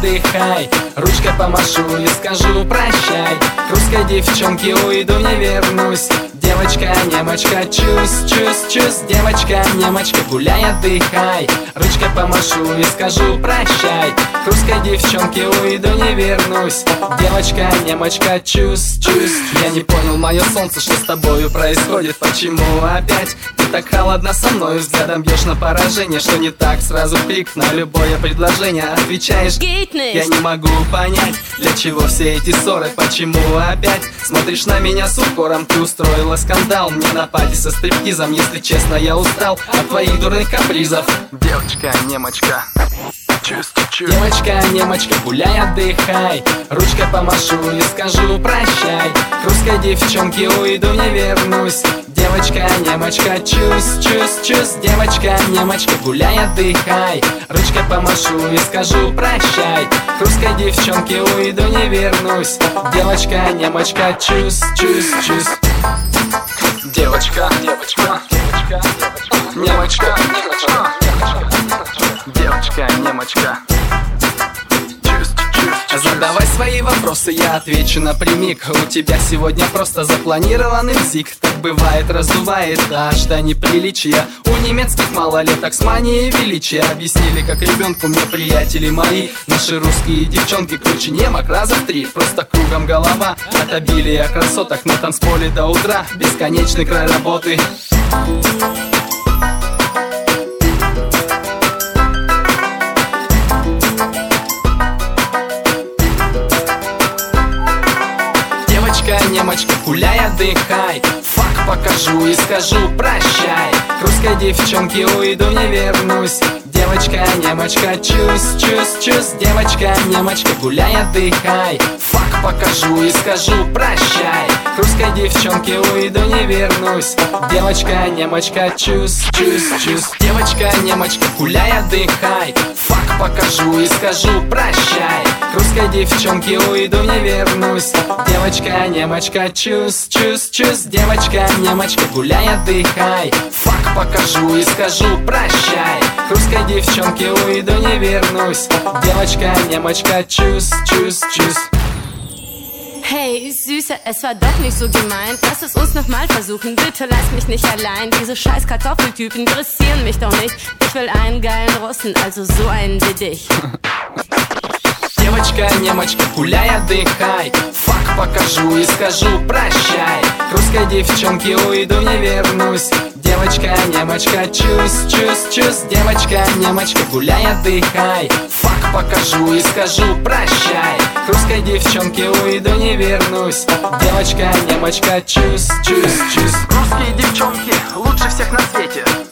отдыхай. Ручкой помашу и скажу прощай. К русской девчонке уйду, не вернусь. Девочка, немочка, чус, чус, чус. Девочка, немочка, гуляй, отдыхай. Ручкой помашу и скажу прощай. К русской девчонке уйду, не вернусь. Девочка, немочка, чус, чус. Я не понял, мое солнце, что с тобою происходит? Почему опять ты так холодно со мной? Взглядом бьешь на поражение. Что не так? Сразу клик на любое предложение. Отвечаешь, я не могу понять, для чего все эти ссоры? Почему опять смотришь на меня с укором? Ты устроила скандал мне на пати со стриптизом. Если честно, я устал от твоих дурных капризов. Девочка, немочка, девочка, немочка, гуляй, отдыхай. Ручкой помашу и скажу прощай. К русской девчонке уйду, не вернусь. Девочка, немочка, чус, чус, чус. Девочка, немочка, гуляй, отдыхай. Ручкой помашу и скажу прощай. К русской девчонке уйду, не вернусь. Девочка, немочка, чус, чус, чус. Девочка, девочка, девочка, немочка, немочка, девочка, немочка. Задавай свои вопросы, я отвечу напрямик. У тебя сегодня просто запланированный бзик. Так бывает, раздувает аж до неприличия. У немецких малолеток с манией величия. Объяснили, как ребенку мне приятели мои. Наши русские девчонки круче немок раза в 3. Просто кругом голова от обилия красоток. На танцполе до утра, бесконечный край работы. Немочка, гуляй, отдыхай. Фак покажу и скажу прощай. К русской девчонке уйду, не вернусь. Девочка, немочка, чус, чус, чус. Девочка, немочка, гуляй, отдыхай. Фак покажу и скажу прощай. К русской девчонке уйду, не вернусь. Девочка, немочка, чус, чус, чус. Девочка, немочка, гуляй, отдыхай. Фак покажу и скажу прощай. К русской девчонке уйду, не вернусь. Девочка, немочка, чус, чус, чус. Девочка, немочка, гуляй, отдыхай. Фак покажу и скажу прощай. К русской девчонке уйду, не вернусь. Девочка, немочка, чус, чус, чус. Hey, Süße, es war doch nicht so gemeint. Lass es uns nochmal versuchen, bitte lass mich nicht allein. Diese scheiß Kartoffeltypen interessieren mich doch nicht. Ich will einen geilen Russen, also so einen wie dich. Девочка, немочка, гуляй, отдыхай. Фак покажу и скажу прощай. К русской девчонке уйду, не вернусь. Девочка, немочка, чус, чус, чус. Девочка, немочка, гуляй, отдыхай. Фак покажу и скажу прощай. К русской девчонке уйду, не вернусь. Девочка, немочка, чус, чус, чус. Русские девчонки лучше всех на свете.